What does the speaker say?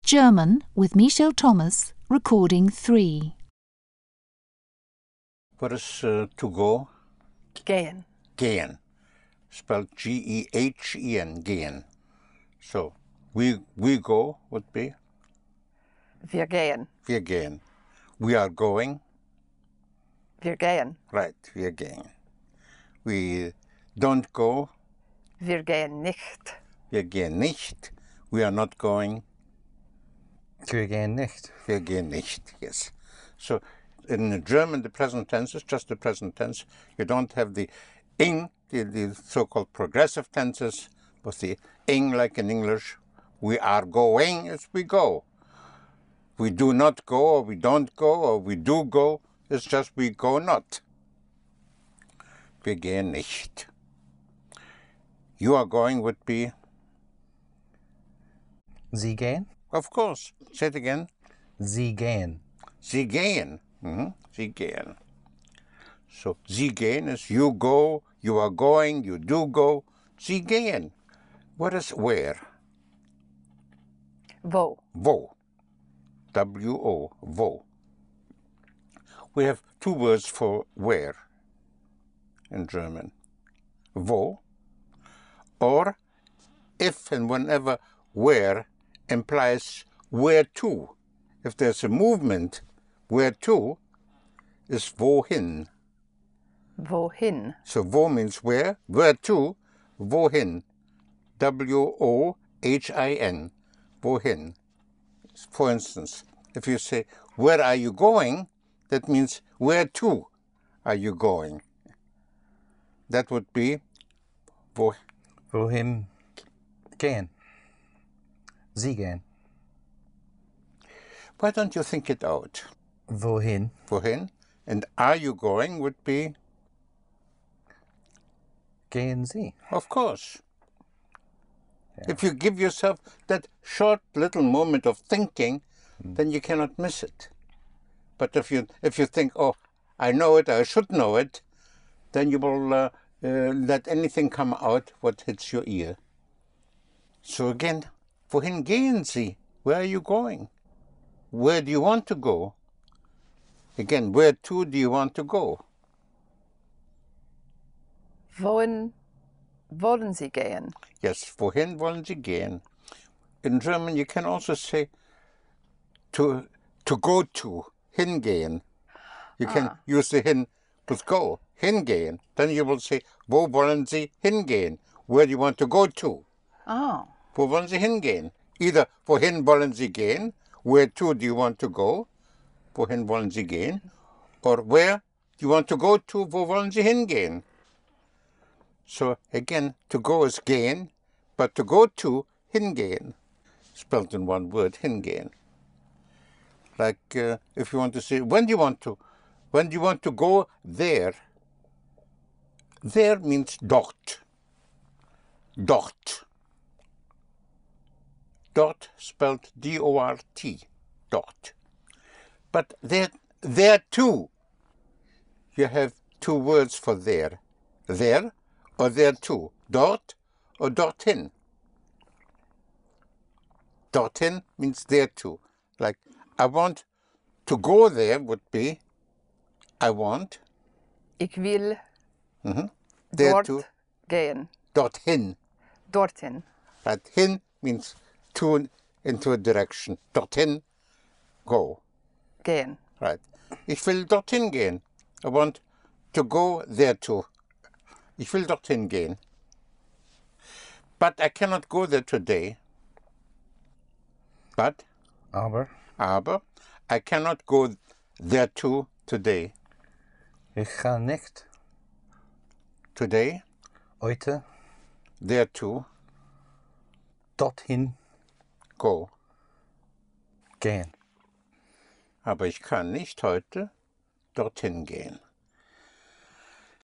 German with Michel Thomas, recording 3. What is to go? Gehen. Gehen. Spelled G-E-H-E-N, gehen. So, we go would be? Wir gehen. Wir gehen. We are going? Wir gehen. Right, wir gehen. We don't go? Wir gehen nicht. Wir gehen nicht. We are not going? Wir gehen nicht. Wir gehen nicht, yes. So, in German, the present tense is just the present tense. You don't have the ing, the so-called progressive tenses, with the ing like in English. We are going as we go. We do not go, or we don't go, or we do go. It's just we go not. Wir gehen nicht. You are going would be? Sie gehen? Of course. Say it again. Sie gehen. Sie gehen. Sie gehen. So, Sie gehen is you go, you are going, you do go. Sie gehen. What is where? Wo. Wo. W-O. Wo. We have two words for where in German. Wo, or if and whenever where implies where to. If there's a movement, where to is wohin. Wohin. So wo means where to, wohin. W-O-H-I-N, wohin. For instance, if you say, where are you going? That means where to are you going? That would be Wohin gehen? Sie gehen. Why don't you think it out? Wohin? Wohin? And are you going would be? Gehen Sie. Of course. Yeah. If you give yourself that short little moment of thinking, then you cannot miss it. But if you think, oh, I know it, I should know it, then you will let anything come out what hits your ear. So again, wohin gehen Sie? Where are you going? Where do you want to go? Again, where to do you want to go? Wohin wollen Sie gehen? Yes, wohin wollen Sie gehen? In German, you can also say to go to, hingehen. You can use the hin with go, hingehen. Then you will say, wo wollen Sie hingehen? Where do you want to go to? Oh. Wo wollen Sie hingehen? Either wohin wollen Sie gehen? Where to do you want to go? Wohin wollen Sie gehen? Or where do you want to go to? Wo wollen Sie hingehen? So again, to go is gehen, but to go to, hingehen. Spelled in one word, hingehen. Like if you want to say, when do you want to go there? There means dort. Dort. Dort spelled D-O-R-T. Dort. But there too, you have two words for there. There or there too. Dort or dorthin. Dorthin means there too. Like, I want to go there would be, I want. Ich will There dort too. gehen. Dorthin. Dorthin. Right. Hin means to into a direction. Dorthin, go. Gehen. Right. Ich will dorthin gehen. I want to go there too. Ich will dorthin gehen. But I cannot go there today. But? Aber I cannot go there too today. Ich ga nicht. Today? Heute. There too. Dorthin. Go. Gehen. Aber ich kann nicht heute dorthin gehen.